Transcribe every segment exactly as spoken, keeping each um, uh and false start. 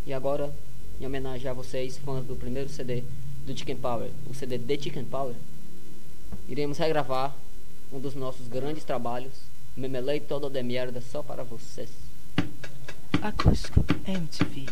E agora, em homenagem a vocês, fãs do primeiro C D do Chicken Power, o C D The Chicken Power, iremos regravar um dos nossos grandes trabalhos, Memelei Todo de Mierda, só para vocês. Acústico M T V.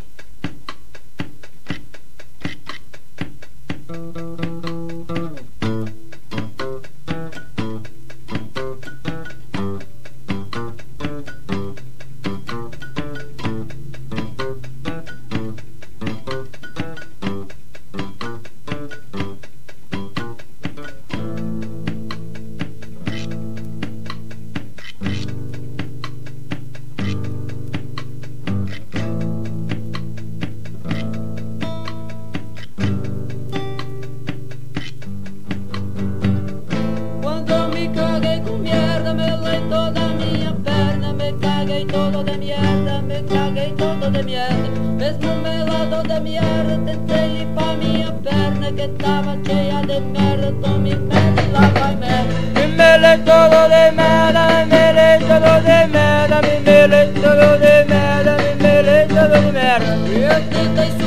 Todo de mierda, me caguei todo de mierda. Mesmo melado de mierda, tentei limpar minha perna que tava cheia de merda. Tome merda e lá vai merda. Me melei todo de merda, me melei todo de merda, me melei todo de merda, me melei todo de merda. Eu tentei